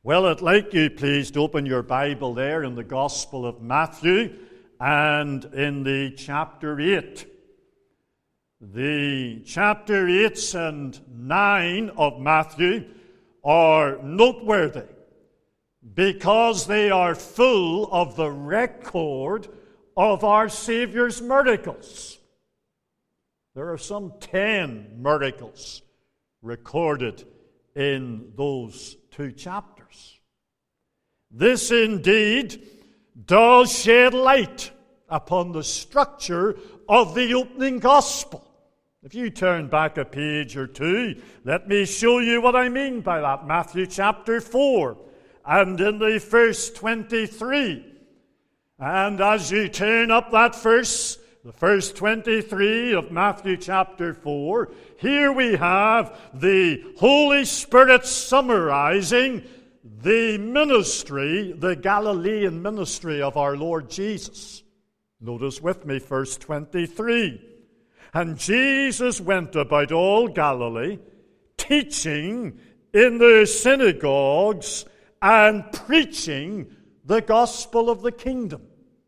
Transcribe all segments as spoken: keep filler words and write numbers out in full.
Well, I'd like you, please, to open your Bible there in the Gospel of Matthew and in the chapter eight. The chapter eight and nine of Matthew are noteworthy because they are full of the record of our Saviour's miracles. There are some ten miracles recorded in those two chapters. This indeed does shed light upon the structure of the opening gospel. If you turn back a page or two, let me show you what I mean by that. Matthew chapter four, and in the verse twenty-three. And as you turn up that verse, the verse twenty-three of Matthew chapter four, here we have the Holy Spirit summarizing the ministry, the Galilean ministry of our Lord Jesus. Notice with me verse twenty-three. And Jesus went about all Galilee, teaching in their synagogues and preaching the gospel of the kingdom.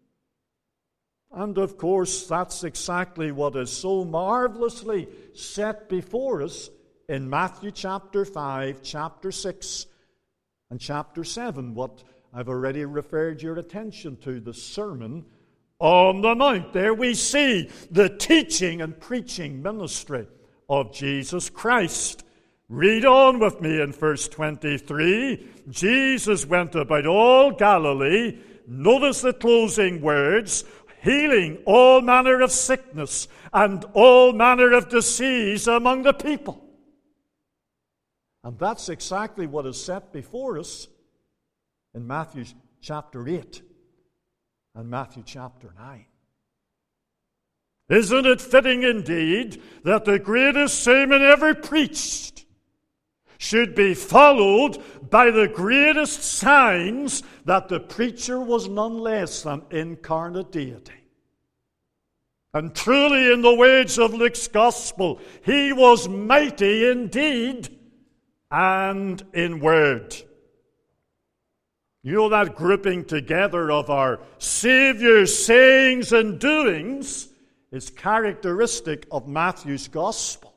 And of course, that's exactly what is so marvelously set before us in Matthew chapter five, chapter six, and chapter seven, what I've already referred your attention to, the Sermon on the Mount. There we see the teaching and preaching ministry of Jesus Christ. Read on with me in verse twenty-three. Jesus went about all Galilee. Notice the closing words. Healing all manner of sickness and all manner of disease among the people. And that's exactly what is set before us in Matthew chapter eight and Matthew chapter nine. Isn't it fitting indeed that the greatest sermon ever preached should be followed by the greatest signs that the preacher was none less than incarnate deity? And truly, in the words of Luke's Gospel, he was mighty in deed and in word. You know, that grouping together of our Saviour's sayings and doings is characteristic of Matthew's Gospel.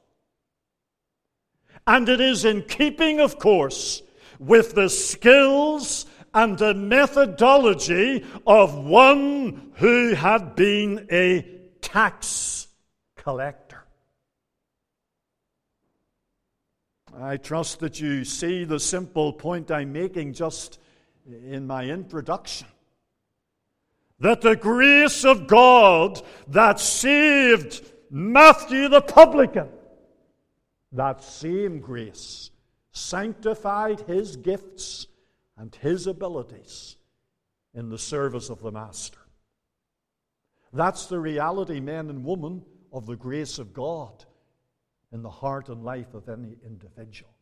And it is in keeping, of course, with the skills and the methodology of one who had been a tax collector. I trust that you see the simple point I'm making just in my introduction. That the grace of God that saved Matthew the publican, that same grace sanctified his gifts and his abilities in the service of the Master. That's the reality, men and women, of the grace of God in the heart and life of any individual.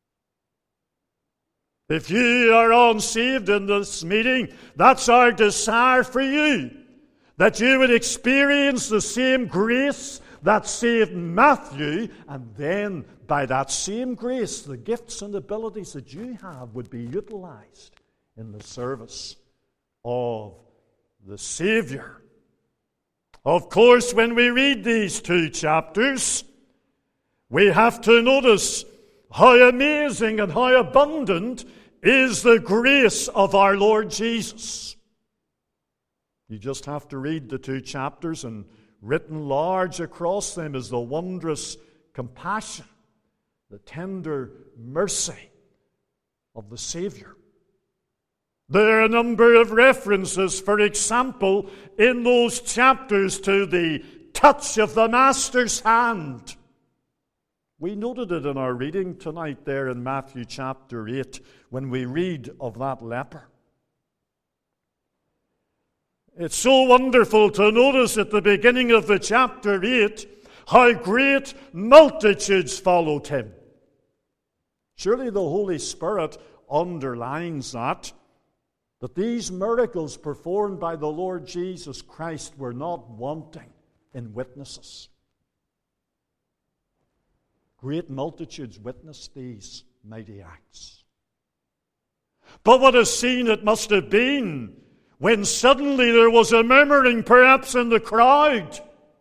If you are unsaved in this meeting, that's our desire for you, that you would experience the same grace that saved Matthew, and then by that same grace, the gifts and abilities that you have would be utilized in the service of the Savior. Of course, when we read these two chapters, we have to notice how amazing and how abundant is the grace of our Lord Jesus. You just have to read the two chapters, and written large across them is the wondrous compassion, the tender mercy of the Savior. There are a number of references, for example, in those chapters to the touch of the Master's hand. We noted it in our reading tonight there in Matthew chapter eight when we read of that leper. It's so wonderful to notice at the beginning of the chapter eight how great multitudes followed him. Surely the Holy Spirit underlines that, that these miracles performed by the Lord Jesus Christ were not wanting in witnesses. Great multitudes witnessed these mighty acts. But what a scene it must have been when suddenly there was a murmuring perhaps in the crowd.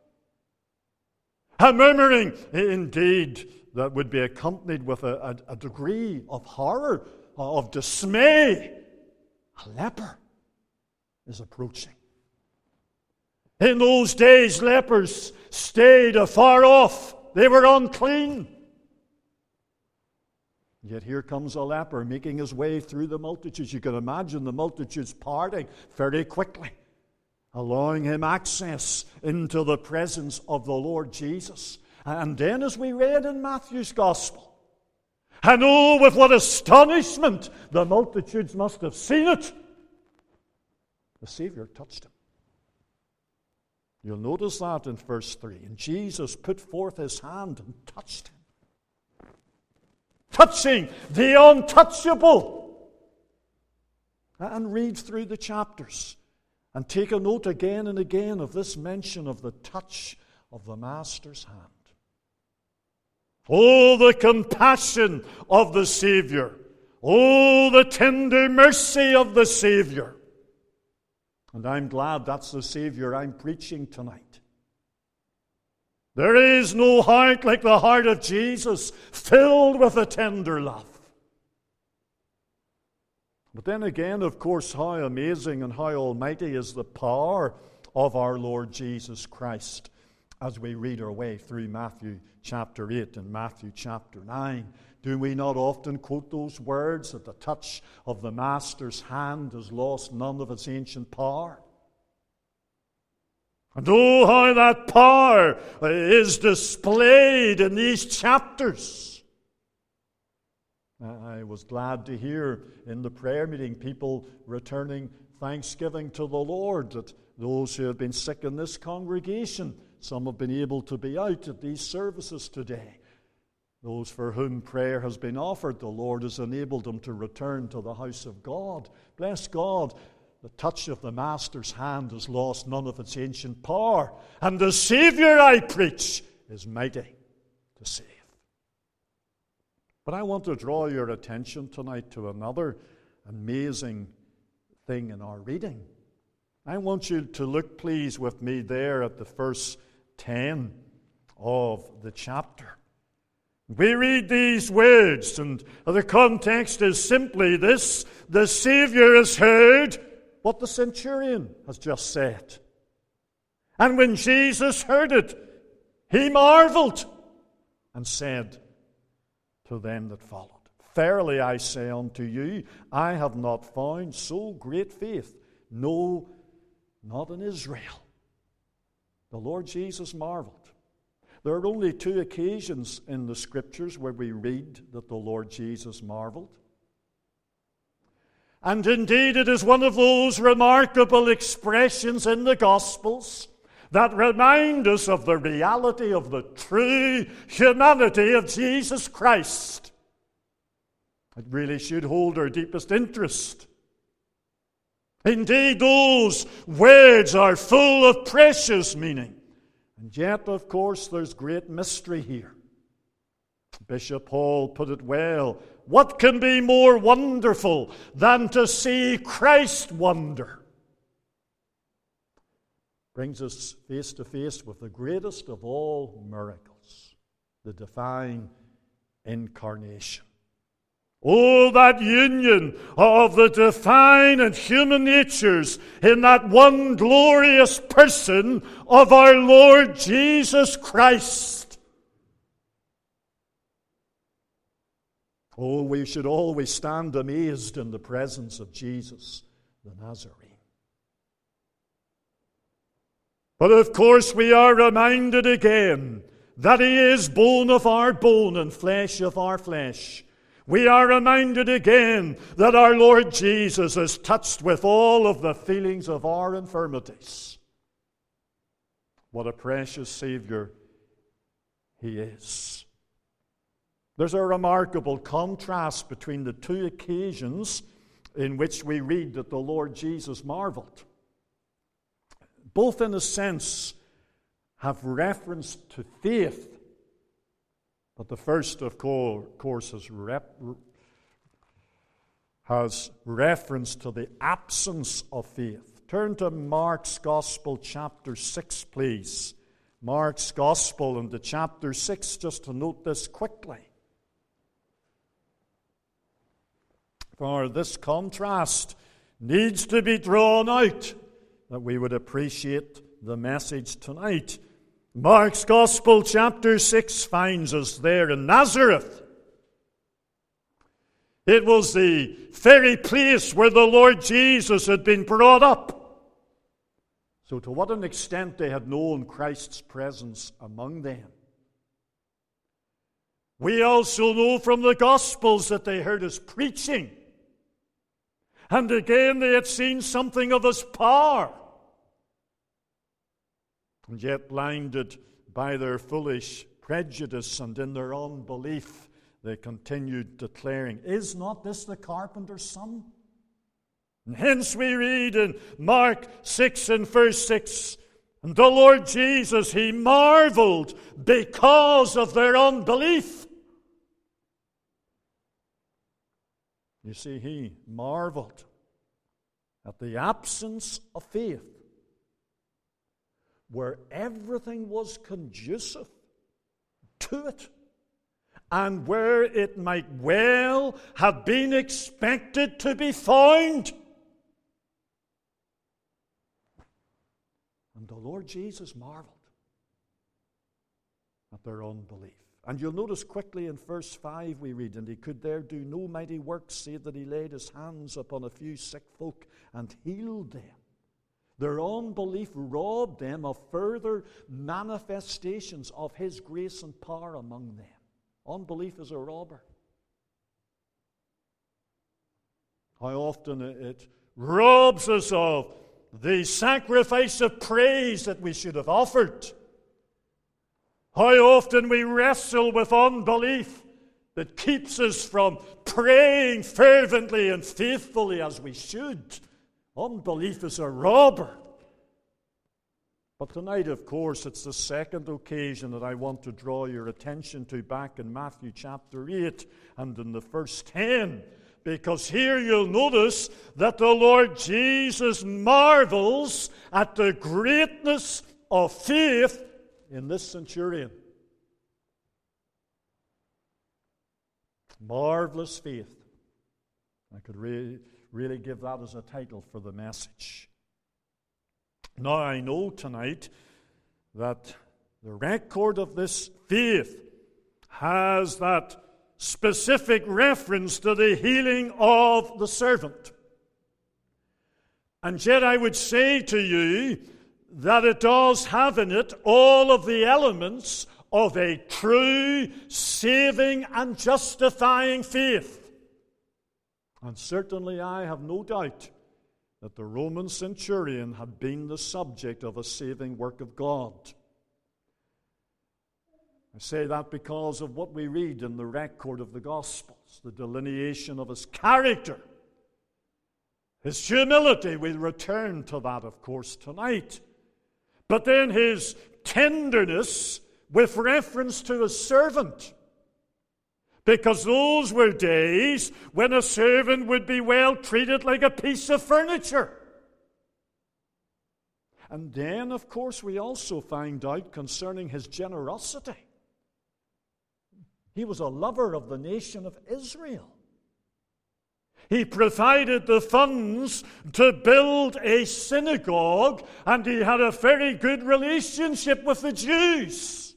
A murmuring, indeed, that would be accompanied with a, a, a degree of horror, of dismay. A leper is approaching. In those days, lepers stayed afar off. They were unclean. Yet here comes a leper making his way through the multitudes. You can imagine the multitudes parting very quickly, allowing him access into the presence of the Lord Jesus. And then, as we read in Matthew's Gospel, and oh, with what astonishment the multitudes must have seen it, the Savior touched him. You'll notice that in verse three. And Jesus put forth his hand and touched him. Touching the untouchable. And read through the chapters and take a note again and again of this mention of the touch of the Master's hand. Oh, the compassion of the Savior. Oh, the tender mercy of the Savior. And I'm glad that's the Savior I'm preaching tonight. There is no heart like the heart of Jesus, filled with a tender love. But then again, of course, how amazing and how almighty is the power of our Lord Jesus Christ as we read our way through Matthew chapter eight and Matthew chapter nine. Do we not often quote those words that the touch of the Master's hand has lost none of its ancient power? And oh, how that power is displayed in these chapters. I was glad to hear in the prayer meeting people returning thanksgiving to the Lord, that those who have been sick in this congregation, some have been able to be out at these services today. Those for whom prayer has been offered, the Lord has enabled them to return to the house of God. Bless God. The touch of the Master's hand has lost none of its ancient power. And the Savior I preach is mighty to save. But I want to draw your attention tonight to another amazing thing in our reading. I want you to look, please, with me there at the verse ten of the chapter. We read these words, and the context is simply this: the Savior has heard what the centurion has just said. And when Jesus heard it, he marveled and said to them that followed, Verily I say unto you, I have not found so great faith, no, not in Israel. The Lord Jesus marveled. There are only two occasions in the Scriptures where we read that the Lord Jesus marveled. And indeed, it is one of those remarkable expressions in the Gospels that remind us of the reality of the true humanity of Jesus Christ. It really should hold our deepest interest. Indeed, those words are full of precious meaning. And yet, of course, there's great mystery here. Bishop Hall put it well. What can be more wonderful than to see Christ wonder? Brings us face to face with the greatest of all miracles, the divine incarnation. Oh, that union of the divine and human natures in that one glorious person of our Lord Jesus Christ. Oh, we should always stand amazed in the presence of Jesus the Nazarene. But of course we are reminded again that he is bone of our bone and flesh of our flesh. We are reminded again that our Lord Jesus is touched with all of the feelings of our infirmities. What a precious Savior he is. There's a remarkable contrast between the two occasions in which we read that the Lord Jesus marveled. Both, in a sense, have reference to faith. But the first, of course, has, rep- has reference to the absence of faith. Turn to Mark's Gospel, chapter six, please. Mark's Gospel and the chapter six, just to note this quickly. For this contrast needs to be drawn out that we would appreciate the message tonight. Mark's Gospel, chapter six, finds us there in Nazareth. It was the very place where the Lord Jesus had been brought up. So to what an extent they had known Christ's presence among them. We also know from the Gospels that they heard his preaching. And again they had seen something of his power. And yet blinded by their foolish prejudice and in their unbelief, they continued declaring, "Is not this the carpenter's son?" And hence we read in Mark six and verse six, and the Lord Jesus, he marveled because of their unbelief. You see, he marveled at the absence of faith, where everything was conducive to it, and where it might well have been expected to be found. And the Lord Jesus marveled at their unbelief. And you'll notice quickly in verse five we read, "And he could there do no mighty works, save that he laid his hands upon a few sick folk and healed them." Their unbelief robbed them of further manifestations of his grace and power among them. Unbelief is a robber. How often it robs us of the sacrifice of praise that we should have offered. How often we wrestle with unbelief that keeps us from praying fervently and faithfully as we should. Unbelief is a robber. But tonight, of course, it's the second occasion that I want to draw your attention to back in Matthew chapter eight and in the first ten. Because here you'll notice that the Lord Jesus marvels at the greatness of faith in this centurion. Marvelous faith. I could really, really give that as a title for the message. Now I know tonight that the record of this faith has that specific reference to the healing of the servant. And yet I would say to you that it does have in it all of the elements of a true, saving, and justifying faith. And certainly I have no doubt that the Roman centurion had been the subject of a saving work of God. I say that because of what we read in the record of the Gospels, the delineation of his character, his humility. We'll return to that, of course, tonight. But then his tenderness with reference to his servant. Because those were days when a servant would be well treated like a piece of furniture. And then, of course, we also find out concerning his generosity. He was a lover of the nation of Israel. He provided the funds to build a synagogue, and he had a very good relationship with the Jews.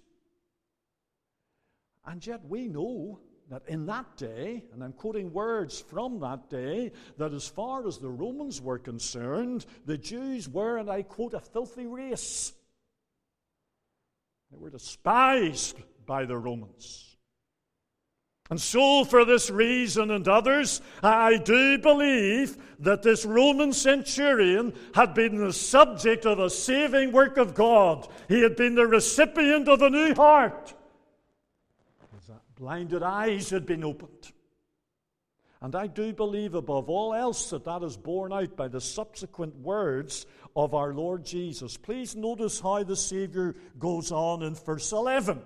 And yet we know that in that day, and I'm quoting words from that day, that as far as the Romans were concerned, the Jews were, and I quote, a filthy race. They were despised by the Romans. And so, for this reason and others, I do believe that this Roman centurion had been the subject of a saving work of God. He had been the recipient of a new heart. His blinded eyes had been opened. And I do believe above all else that that is borne out by the subsequent words of our Lord Jesus. Please notice how the Savior goes on in verse eleven.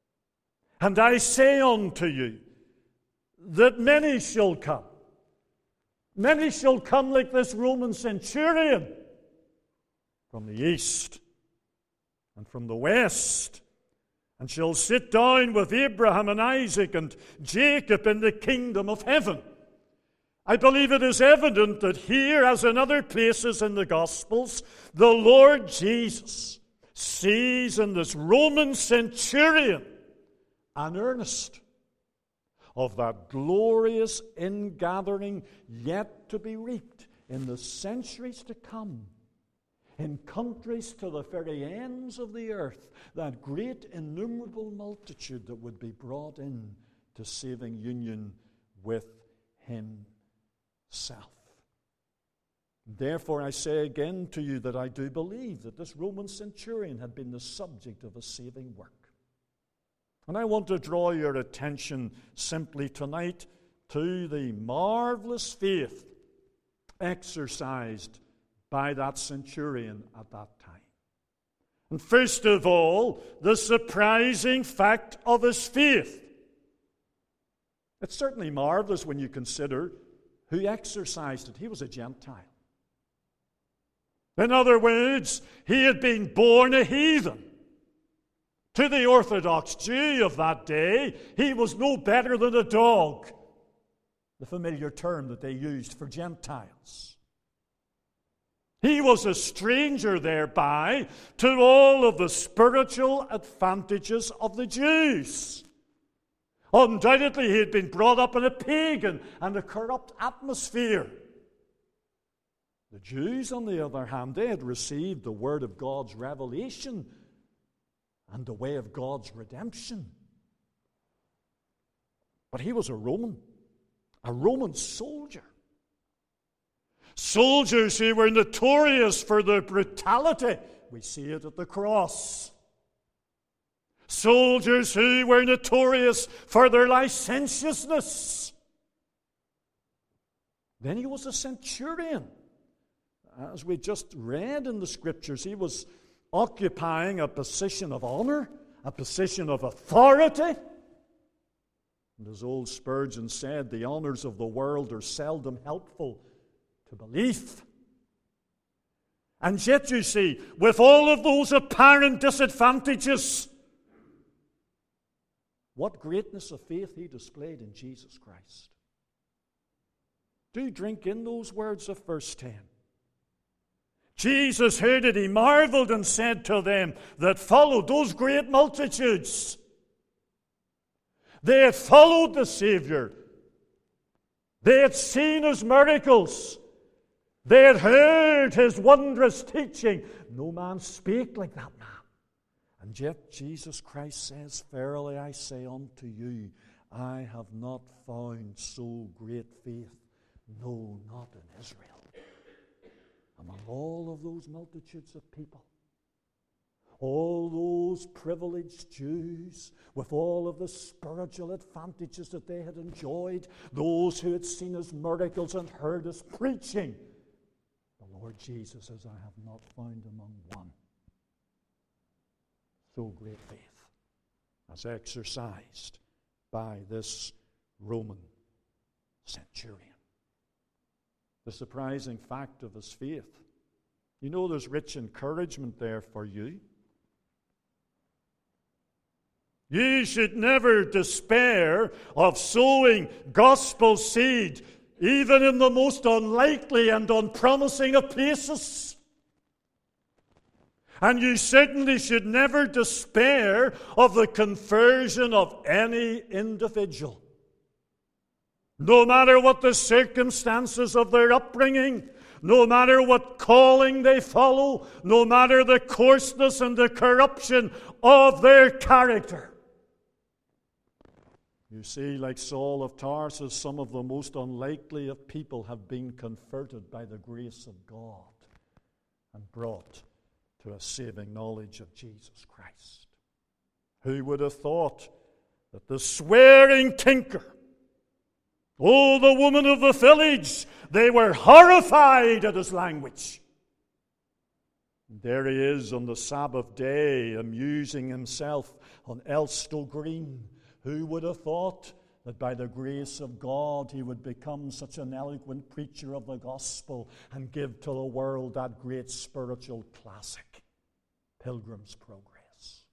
"And I say unto you, that many shall come, Many shall come like this Roman centurion from the east and from the west, and shall sit down with Abraham and Isaac and Jacob in the kingdom of heaven. I believe it is evident that here, as in other places in the Gospels, the Lord Jesus sees in this Roman centurion an earnest of that glorious ingathering yet to be reaped in the centuries to come, in countries to the very ends of the earth, that great innumerable multitude that would be brought in to saving union with himself. Therefore I say again to you that I do believe that this Roman centurion had been the subject of a saving work. And I want to draw your attention simply tonight to the marvelous faith exercised by that centurion at that time. And first of all, the surprising fact of his faith. It's certainly marvelous when you consider who exercised it. He was a Gentile. In other words, he had been born a heathen. To the Orthodox Jew of that day, he was no better than a dog, the familiar term that they used for Gentiles. He was a stranger thereby to all of the spiritual advantages of the Jews. Undoubtedly, he had been brought up in a pagan and a corrupt atmosphere. The Jews, on the other hand, they had received the word of God's revelation and the way of God's redemption. But he was a Roman, a Roman soldier. Soldiers who were notorious for their brutality. We see it at the cross. Soldiers who were notorious for their licentiousness. Then he was a centurion. As we just read in the Scriptures, he was occupying a position of honor, a position of authority. And as old Spurgeon said, the honors of the world are seldom helpful to belief. And yet, you see, with all of those apparent disadvantages, what greatness of faith he displayed in Jesus Christ. Do drink in those words of verse ten. Jesus heard it, he marveled and said to them that followed, those great multitudes. They had followed the Savior. They had seen his miracles. They had heard his wondrous teaching. No man spake like that man. And yet Jesus Christ says, verily I say unto you, I have not found so great faith, no, not in Israel. Among all of those multitudes of people, all those privileged Jews, with all of the spiritual advantages that they had enjoyed, those who had seen his miracles and heard his preaching, the Lord Jesus says, I have not found among one so great faith as exercised by this Roman centurion. The surprising fact of his faith. You know, there's rich encouragement there for you. You should never despair of sowing gospel seed, even in the most unlikely and unpromising of places. And you certainly should never despair of the conversion of any individual. No matter what the circumstances of their upbringing, no matter what calling they follow, no matter the coarseness and the corruption of their character. You see, like Saul of Tarsus, some of the most unlikely of people have been converted by the grace of God and brought to a saving knowledge of Jesus Christ. Who would have thought that the swearing tinker, oh, the woman of the village, they were horrified at his language. There he is on the Sabbath day, amusing himself on Elstow Green. Who would have thought that by the grace of God he would become such an eloquent preacher of the gospel and give to the world that great spiritual classic, Pilgrim's Progress.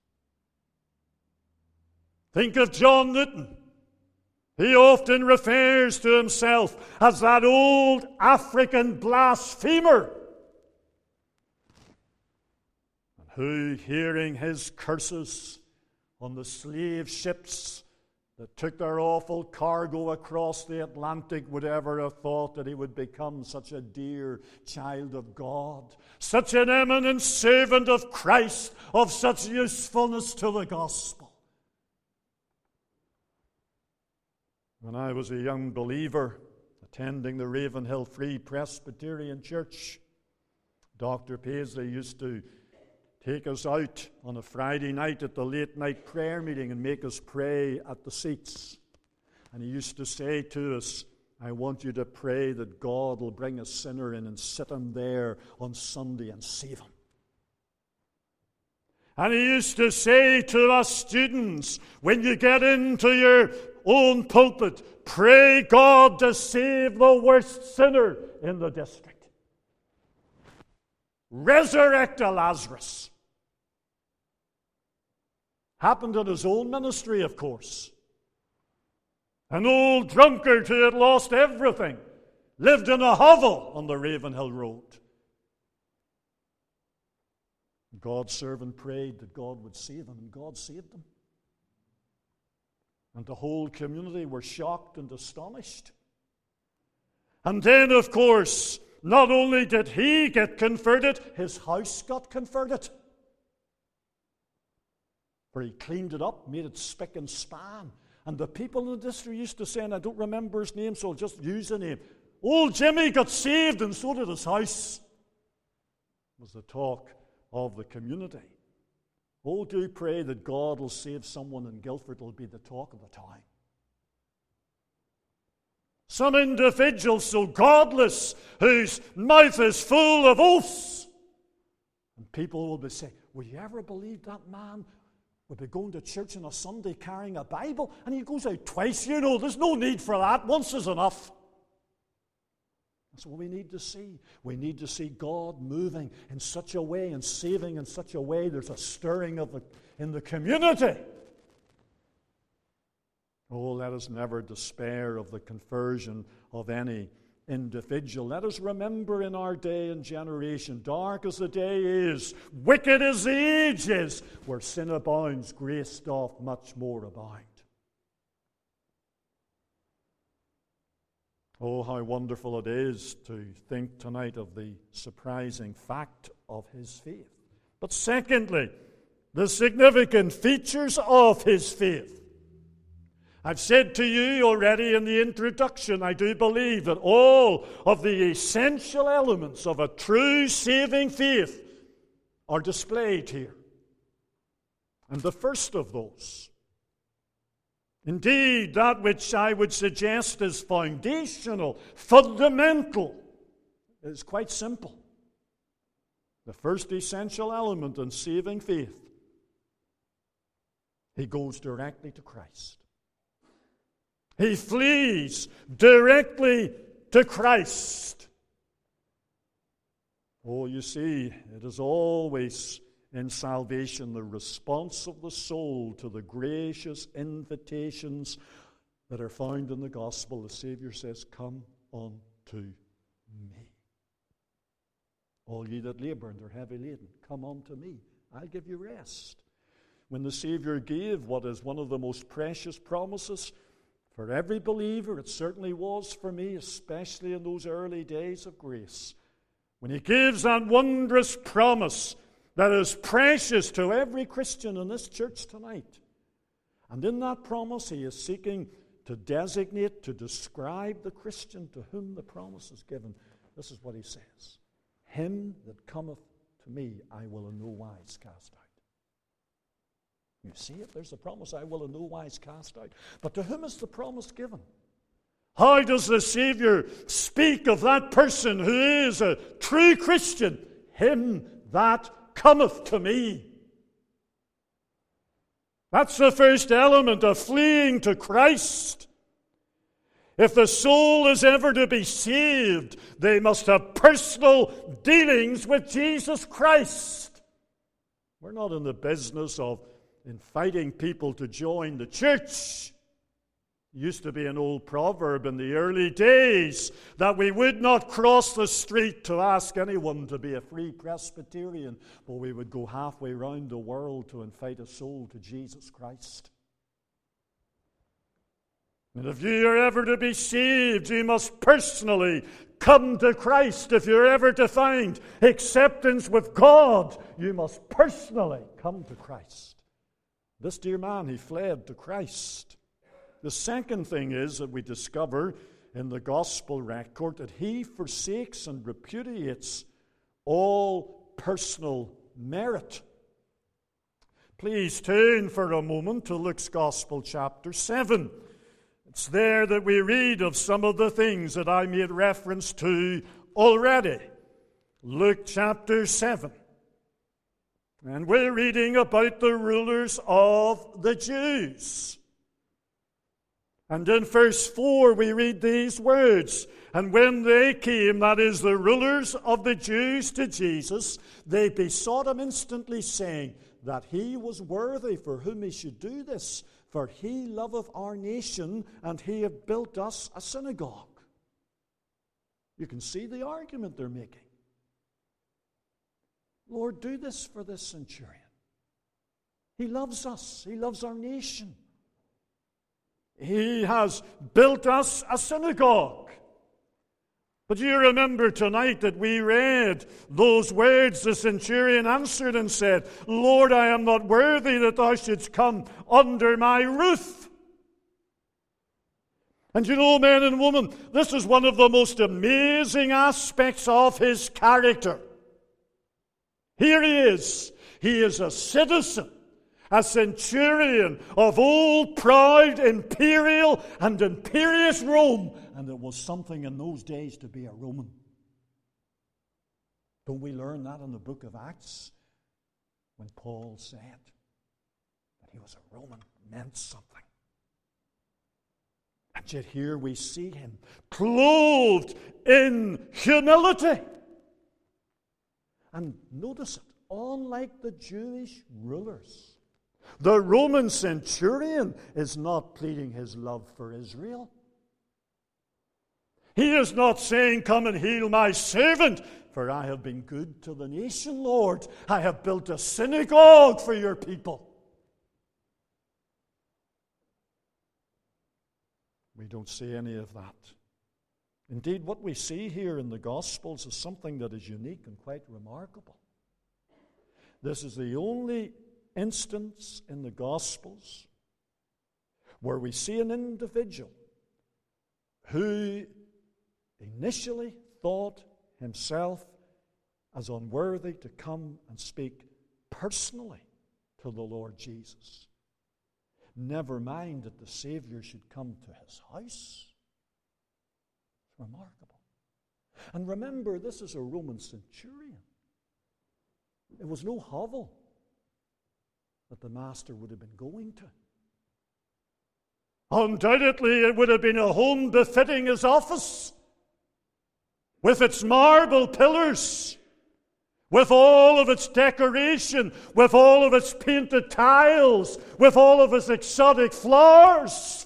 Think of John Newton. He often refers to himself as that old African blasphemer, and who, hearing his curses on the slave ships that took their awful cargo across the Atlantic, would ever have thought that he would become such a dear child of God, such an eminent servant of Christ, of such usefulness to the gospel. When I was a young believer attending the Ravenhill Free Presbyterian Church, Doctor Paisley used to take us out on a Friday night at the late night prayer meeting and make us pray at the seats. And he used to say to us, I want you to pray that God will bring a sinner in and sit him there on Sunday and save him. And he used to say to us students, when you get into your own pulpit, pray God to save the worst sinner in the district. Resurrect a Lazarus. Happened in his own ministry, of course. An old drunkard who had lost everything lived in a hovel on the Ravenhill Road. God's servant prayed that God would save him, and God saved him. And the whole community were shocked and astonished. And then, of course, not only did he get converted, his house got converted. For he cleaned it up, made it spick and span. And the people in the district used to say, and I don't remember his name, so I'll just use the name, old Jimmy got saved and so did his house, was the talk of the community. Oh, do pray that God will save someone in Guildford. It'll be the talk of the town. Some individual so godless, whose mouth is full of oaths. And people will be saying, will you ever believe that man would be going to church on a Sunday carrying a Bible? And he goes out twice. You know, there's no need for that. Once is enough. That's what we need to see. We need to see God moving in such a way and saving in such a way. There's a stirring of the, in the community. Oh, let us never despair of the conversion of any individual. Let us remember in our day and generation, dark as the day is, wicked as the age is, where sin abounds, grace doth much more abound. Oh, how wonderful it is to think tonight of the surprising fact of his faith. But secondly, the significant features of his faith. I've said to you already in the introduction, I do believe that all of the essential elements of a true saving faith are displayed here. And the first of those, indeed, that which I would suggest is foundational, fundamental, is quite simple. The first essential element in saving faith, he goes directly to Christ. He flees directly to Christ. Oh, you see, it is always in salvation the response of the soul to the gracious invitations that are found in the gospel. The Savior says, come unto me. All ye that labor and are heavy laden, come unto me. I'll give you rest. When the Savior gave what is one of the most precious promises for every believer, it certainly was for me, especially in those early days of grace, when he gives that wondrous promise that is precious to every Christian in this church tonight. And in that promise, he is seeking to designate, to describe the Christian to whom the promise is given. This is what he says. Him that cometh to me, I will in no wise cast out. You see it? There's the promise, I will in no wise cast out. But to whom is the promise given? How does the Savior speak of that person who is a true Christian? Him that cometh to me. That's the first element of fleeing to Christ. If the soul is ever to be saved, they must have personal dealings with Jesus Christ. We're not in the business of inviting people to join the church. It used to be an old proverb in the early days that we would not cross the street to ask anyone to be a free Presbyterian, but we would go halfway round the world to invite a soul to Jesus Christ. And if you are ever to be saved, you must personally come to Christ. If you're ever to find acceptance with God, you must personally come to Christ. This dear man, he fled to Christ. The second thing is that we discover in the gospel record that he forsakes and repudiates all personal merit. Please turn for a moment to Luke's Gospel, chapter seven. It's there that we read of some of the things that I made reference to already. Luke chapter seven. And we're reading about the rulers of the Jews. And in verse four we read these words. And when they came, that is, the rulers of the Jews, to Jesus, they besought him instantly, saying that he was worthy for whom he should do this. For he loveth our nation, and he hath built us a synagogue. You can see the argument they're making. Lord, do this for this centurion. He loves us. He loves our nation. He has built us a synagogue. But you remember tonight that we read those words. The centurion answered and said, Lord, I am not worthy that thou shouldst come under my roof. And you know, men and women, this is one of the most amazing aspects of his character. Here he is. He is a citizen, a centurion of old, proud, imperial, and imperious Rome. And it was something in those days to be a Roman. Don't we learn that in the book of Acts? When Paul said that he was a Roman, meant something. And yet here we see him clothed in humility. And notice it, unlike the Jewish rulers, the Roman centurion is not pleading his love for Israel. He is not saying, come and heal my servant, for I have been good to the nation, Lord. I have built a synagogue for your people. We don't see any of that. Indeed, what we see here in the Gospels is something that is unique and quite remarkable. This is the only instance in the Gospels where we see an individual who initially thought himself as unworthy to come and speak personally to the Lord Jesus. Never mind that the Savior should come to his house. It's remarkable. And remember, this is a Roman centurion. It was no hovel that the master would have been going to. Undoubtedly, it would have been a home befitting his office, with its marble pillars, with all of its decoration, with all of its painted tiles, with all of its exotic flowers.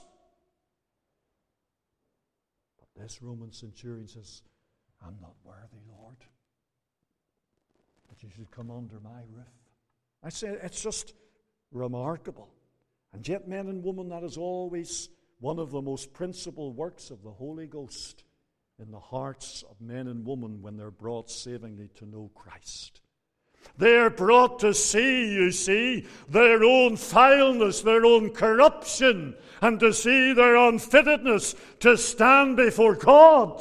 But this Roman centurion says, I'm not worthy, Lord, that you should come under my roof. I say it's just remarkable. And yet, men and women, that is always one of the most principal works of the Holy Ghost in the hearts of men and women when they're brought savingly to know Christ. They're brought to see, you see, their own foulness, their own corruption, and to see their unfittedness to stand before God.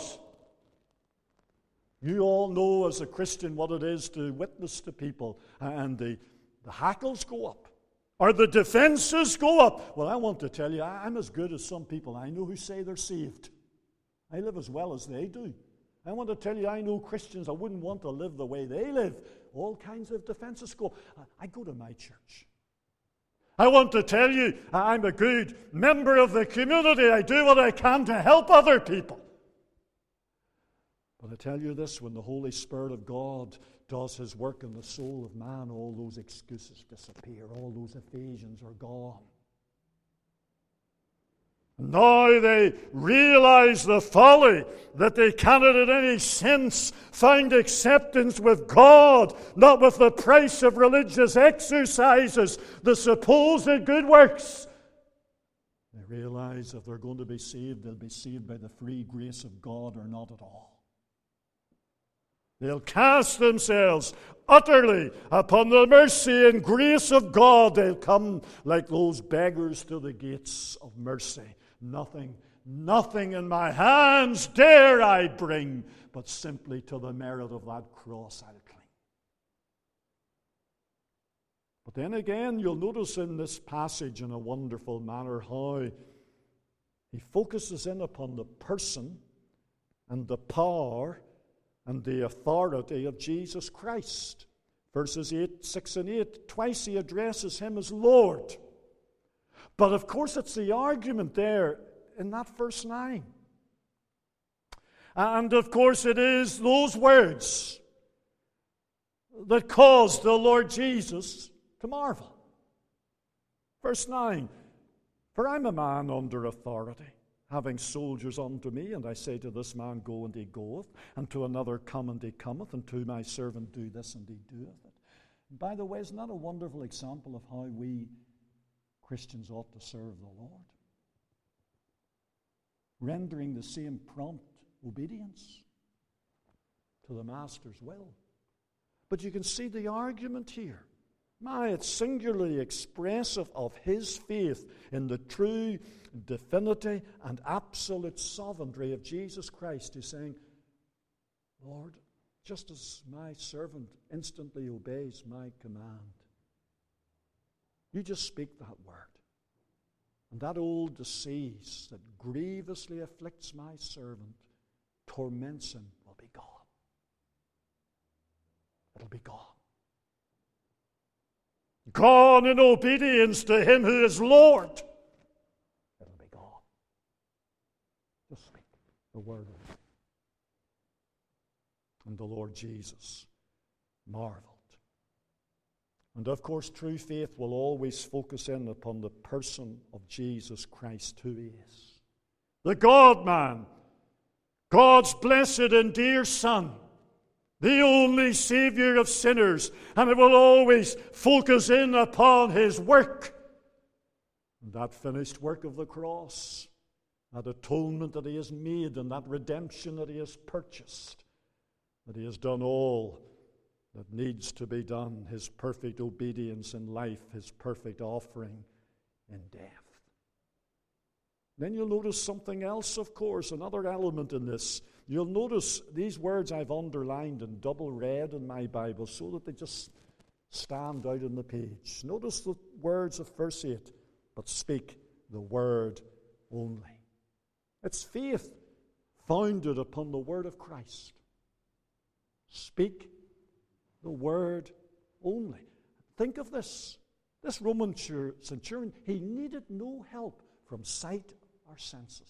You all know as a Christian what it is to witness to people, and the, the hackles go up, or the defenses go up. Well, I want to tell you, I'm as good as some people I know who say they're saved. I live as well as they do. I want to tell you, I know Christians, I wouldn't want to live the way they live. All kinds of defenses go. I go to my church. I want to tell you, I'm a good member of the community. I do what I can to help other people. But I tell you this, when the Holy Spirit of God does His work in the soul of man, all those excuses disappear. All those Ephesians are gone. Now they realize the folly that they cannot in any sense find acceptance with God, not with the price of religious exercises, the supposed good works. They realize if they're going to be saved, they'll be saved by the free grace of God or not at all. They'll cast themselves utterly upon the mercy and grace of God. They'll come like those beggars to the gates of mercy. Nothing, nothing in my hands dare I bring, but simply to the merit of that cross I'll cling. But then again, you'll notice in this passage in a wonderful manner how he focuses in upon the person and the power and the authority of Jesus Christ. Verses eight, six and eight, twice he addresses him as Lord. But of course it's the argument there in that verse nine. And of course it is those words that caused the Lord Jesus to marvel. Verse nine, for I'm a man under authority, having soldiers unto me, and I say to this man, go, and he goeth, and to another, come, and he cometh, and to my servant, do this, and he doeth it. And by the way, isn't that a wonderful example of how we Christians ought to serve the Lord? Rendering the same prompt obedience to the Master's will. But you can see the argument here. My, it's singularly expressive of his faith in the true divinity and absolute sovereignty of Jesus Christ. He's saying, Lord, just as my servant instantly obeys my command, you just speak that word. And that old disease that grievously afflicts my servant, torments him, will be gone. It'll be gone. Gone in obedience to him who is Lord. It'll be gone. Just speak the word of it. And the Lord Jesus marveled. And of course, true faith will always focus in upon the person of Jesus Christ, who he is. The God-man, God's blessed and dear Son, the only Savior of sinners, and it will always focus in upon his work. And that finished work of the cross, that atonement that he has made, and that redemption that he has purchased, that he has done all that needs to be done, his perfect obedience in life, his perfect offering in death. Then you'll notice something else, of course, another element in this. You'll notice these words I've underlined in double red in my Bible so that they just stand out on the page. Notice the words of verse eight, but speak the word only. It's faith founded upon the word of Christ. Speak the word only. Think of this. This Roman centurion, he needed no help from sight or senses.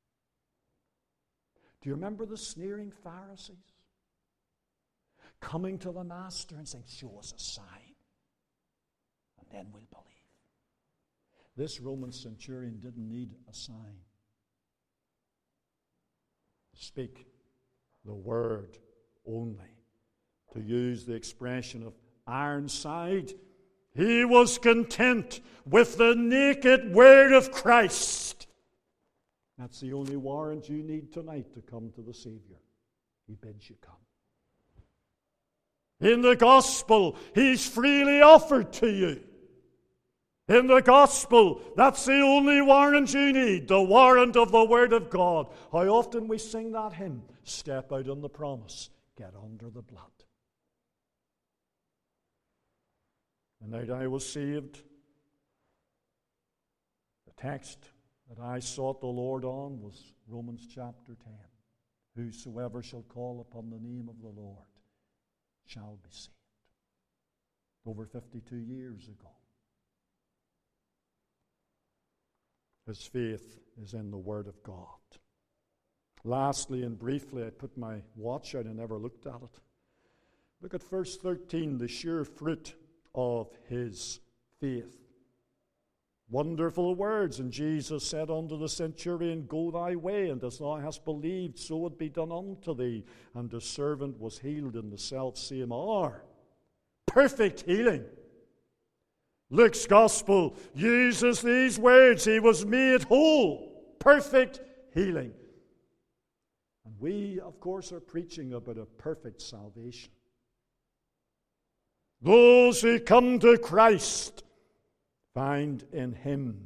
Do you remember the sneering Pharisees? Coming to the master and saying, show us a sign, and then we'll believe. This Roman centurion didn't need a sign. Speak the word only. To use the expression of Ironside, he was content with the naked word of Christ. That's the only warrant you need tonight to come to the Savior. He bids you come. In the gospel, he's freely offered to you. In the gospel, that's the only warrant you need, the warrant of the word of God. How often we sing that hymn, step out on the promise, get under the blood. The night I was saved, the text that I sought the Lord on was Romans chapter ten. Whosoever shall call upon the name of the Lord shall be saved. Over fifty-two years ago. His faith is in the Word of God. Lastly and briefly, I put my watch out and never looked at it. Look at verse thirteen, the sure fruit of his faith. Wonderful words. And Jesus said unto the centurion, Go thy way, and as thou hast believed, so it be done unto thee. And the servant was healed in the selfsame hour. Perfect healing. Luke's gospel uses these words. He was made whole. Perfect healing. And we, of course, are preaching about a perfect salvation. Those who come to Christ find in Him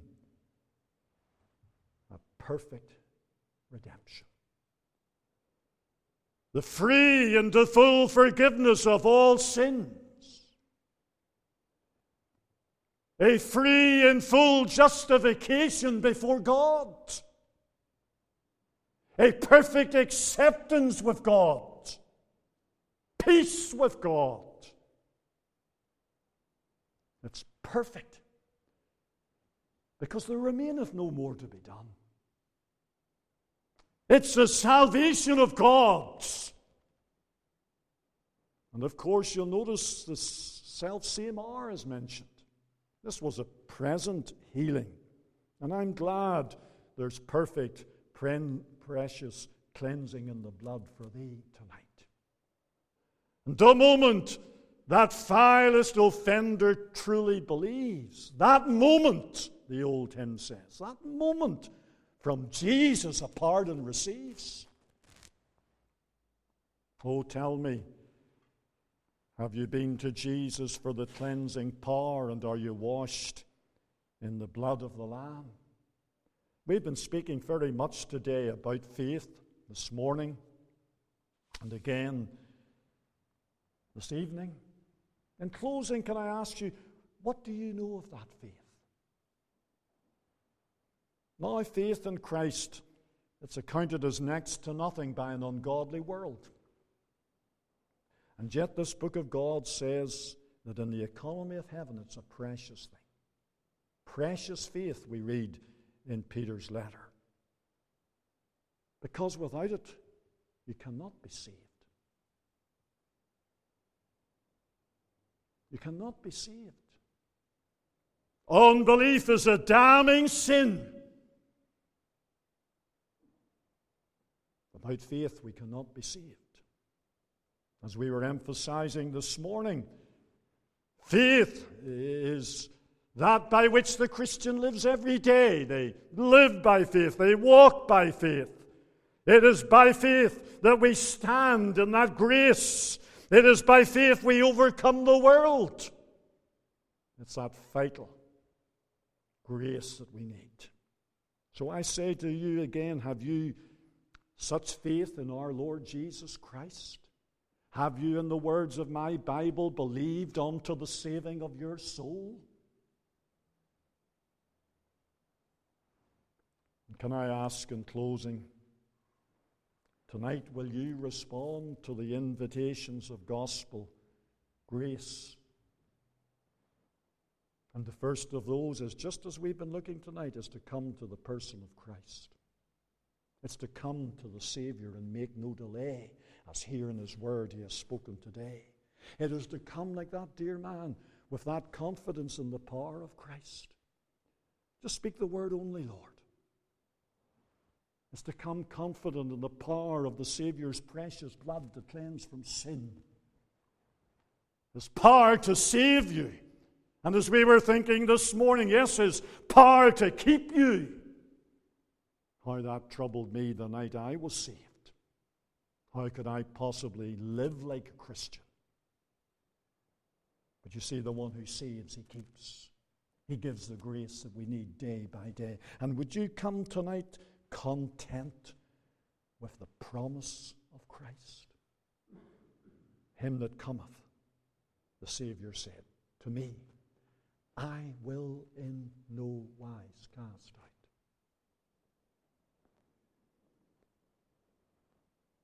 a perfect redemption. The free and the full forgiveness of all sins. A free and full justification before God. A perfect acceptance with God. Peace with God. It's perfect. Because there remaineth no more to be done. It's the salvation of God. And of course, you'll notice the self-same hour is mentioned. This was a present healing. And I'm glad there's perfect, pre- precious cleansing in the blood for thee tonight. And the moment that vilest offender truly believes, that moment, the old hymn says, that moment from Jesus a pardon receives. Oh, tell me, have you been to Jesus for the cleansing power, and are you washed in the blood of the Lamb? We've been speaking very much today about faith this morning, and again this evening. In closing, can I ask you, what do you know of that faith? Now, faith in Christ, it's accounted as next to nothing by an ungodly world. And yet this book of God says that in the economy of heaven, it's a precious thing. Precious faith, we read in Peter's letter. Because without it, you cannot be saved. You cannot be saved. Unbelief is a damning sin. Without faith, we cannot be saved. As we were emphasizing this morning, faith is that by which the Christian lives every day. They live by faith. They walk by faith. It is by faith that we stand in that grace. It is by faith we overcome the world. It's that vital grace that we need. So I say to you again, have you such faith in our Lord Jesus Christ? Have you, in the words of my Bible, believed unto the saving of your soul? Can I ask in closing, tonight will you respond to the invitations of gospel grace? And the first of those is, just as we've been looking tonight, is to come to the person of Christ. It's to come to the Savior and make no delay, as here in His Word He has spoken today. It is to come like that dear man, with that confidence in the power of Christ. Just speak the word only, Lord. It's to come confident in the power of the Savior's precious blood to cleanse from sin. His power to save you. And as we were thinking this morning, yes, His power to keep you. How that troubled me the night I was saved. How could I possibly live like a Christian? But you see, the one who saves, He keeps. He gives the grace that we need day by day. And would you come tonight content with the promise of Christ? Him that cometh, the Savior said, to me, I will in no wise cast out.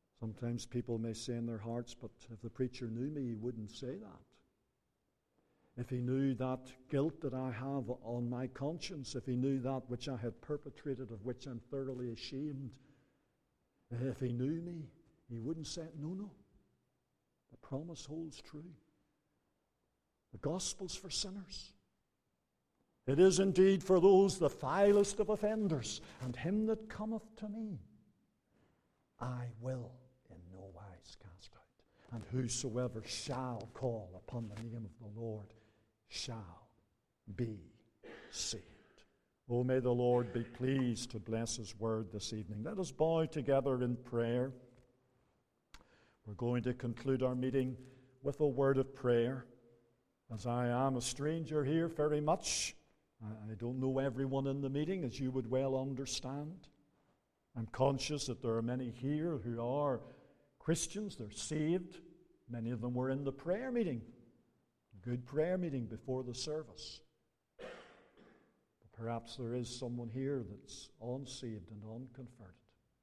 Sometimes people may say in their hearts, but if the preacher knew me, he wouldn't say that. if he knew that guilt that I have on my conscience, if he knew that which I had perpetrated, of which I'm thoroughly ashamed, if he knew me, he wouldn't say, no, no. The promise holds true. The gospel's for sinners. It is indeed for those, the vilest of offenders, and him that cometh to me, I will in no wise cast out. And whosoever shall call upon the name of the Lord shall be saved. Oh, may the Lord be pleased to bless his word this evening. Let us bow together in prayer. We're going to conclude our meeting with a word of prayer. As I am a stranger here very much, I don't know everyone in the meeting, as you would well understand. I'm conscious that there are many here who are Christians, they're saved. Many of them were in the prayer meeting, good prayer meeting before the service. But perhaps there is someone here that's unsaved and unconverted.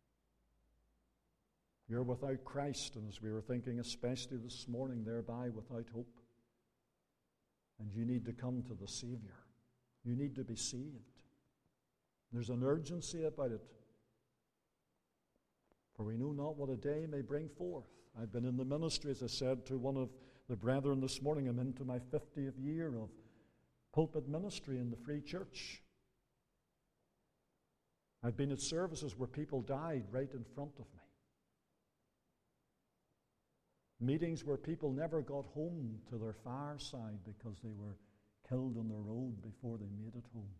You're without Christ, and as we were thinking especially this morning, thereby without hope. And you need to come to the Savior. You need to be saved. There's an urgency about it. For we know not what a day may bring forth. I've been in the ministry, as I said to one of the brethren this morning. I'm into my fiftieth year of pulpit ministry in the Free Church. I've been at services where people died right in front of me. Meetings where people never got home to their fireside because they were killed on the road before they made it home.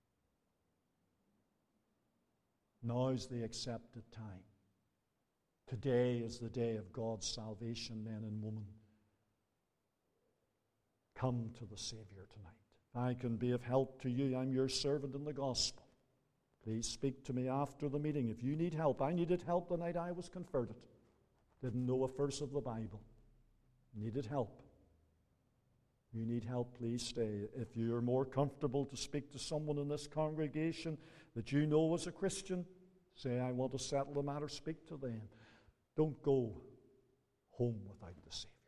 Now's the accepted time. Today is the day of God's salvation, men and women. Come to the Savior tonight. If I can be of help to you, I'm your servant in the gospel. Please speak to me after the meeting. If you need help, I needed help the night I was converted. Didn't know a verse of the Bible. Needed help. You need help, please stay. If you're more comfortable to speak to someone in this congregation that you know as a Christian, say, I want to settle the matter, speak to them. Don't go home without the Savior.